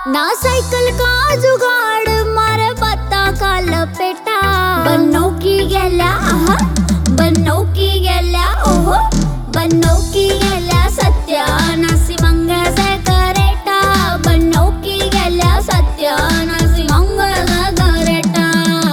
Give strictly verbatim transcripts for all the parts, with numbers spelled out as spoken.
ना साइकिल का जुगाड़ मारे बत्ता का लपेटा बन्नो की गेल्या आहा बन्नो की गेल्या ओहो बन्नो की गेल्या सत्या नासी मंगे से करेटा बन्नो की गेल्या सत्या नासी मंगे से करेटा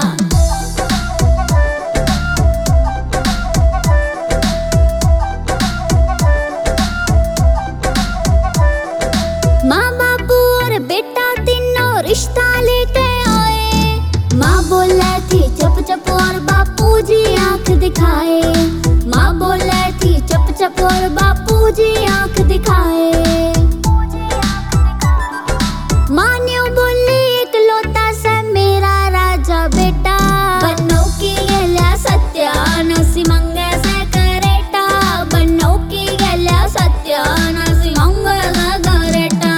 माँ बापू और बेटा तीनों रिश्ता लेके आए। माँ बोले थी चप चप और बापू जी आंख दिखाए। माँ बोले थी चप चप और बापू जी आंख दिखाए। माँ ने बोली इकलौता से मेरा राजा बेटा बन्नो की गेल्या सत्या नासी मंगे से करेटा बन्नो की गेल्या सत्या नासी मंगे से करेटा।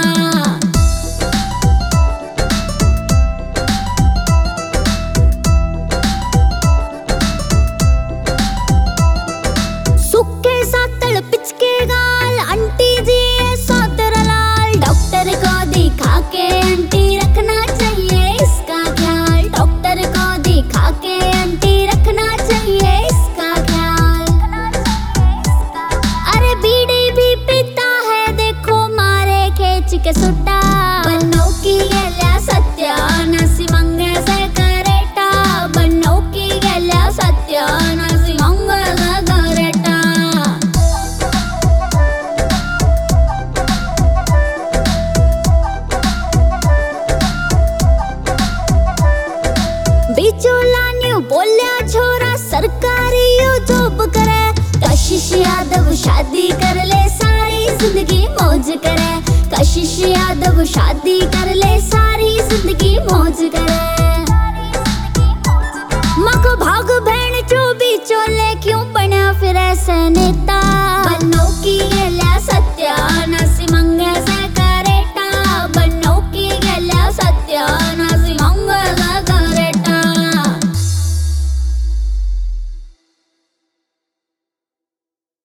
सुक्के सातड़ पिचके गाल आंटी जी ये सोतेरा लाल डॉक्टर को दिखा के आंटी रखना चाहिए इसका ख्याल डॉक्टर को दिखा के आंटी रखना चाहिए इसका ख्याल। अरे बीड़ी भी पीता है देखो मारे खींच के सुट्टा बन्नो की गेल्या सत्या नासी मंगे से करेटा बन्नो की गेल्या सत्या नासी मंगे से करेटा। बिचौला न्यू बोल्या छोरा सरकारी यू जॉब करे कशिश यादव शादी कर ले सारी जिंदगी मौज करे कशिश यादव शादी कर